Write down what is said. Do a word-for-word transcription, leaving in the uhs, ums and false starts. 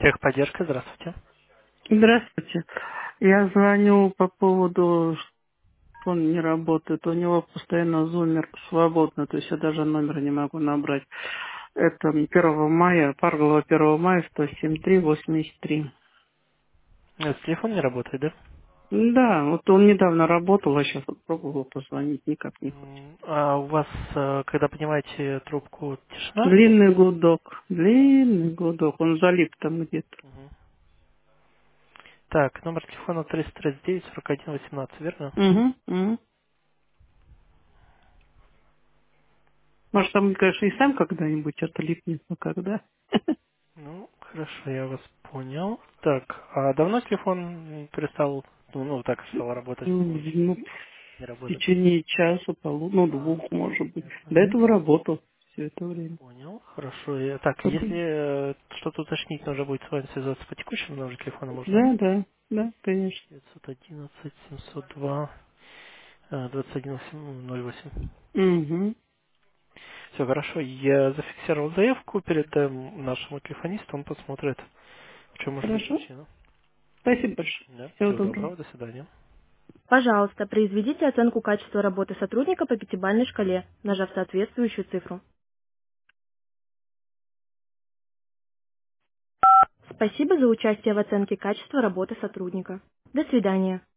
Техподдержка, здравствуйте. Здравствуйте. Я звоню по поводу, что он не работает. У него постоянно зумер свободно, то есть я даже номер не могу набрать. Это первого мая, Парголова первого мая, сто семь три восемьдесят три. Э, Телефон не работает, да? Да, вот он недавно работал, а сейчас вот пробовал позвонить, никак не хочет. М, А у вас, э, когда поднимаете трубку, тишина или... Длинный гудок, длинный гудок, он залип там где-то. Мгм. Так, номер телефона триста тридцать девять сорок один восемнадцать, верно? Угу, угу. Может, там, конечно, и сам когда-нибудь это липнет, но когда? Ну, хорошо, я вас понял. Так, а давно телефон перестал, ну, ну, так стал работать, Ну, не, ну, не в работать? течение часа, полу, ну, А, двух, может быть. До мгм. этого работал все это время. Понял, хорошо. Я- Так, Потом- если э, что-то уточнить, нужно будет с вами связаться по текущему номеру телефона, можно, да? Да, да, да, конечно. девятьсот одиннадцать семьсот два э, двадцать один ноль восемь. Угу. Все хорошо. Я зафиксировал заявку, передаем нашему телефонисту, он посмотрит, в чем может быть Хорошо. причина. Спасибо большое. Да, Всего всего доброго. доброго, до свидания. Пожалуйста, произведите оценку качества работы сотрудника по пятибалльной шкале, нажав соответствующую цифру. Спасибо за участие в оценке качества работы сотрудника. До свидания.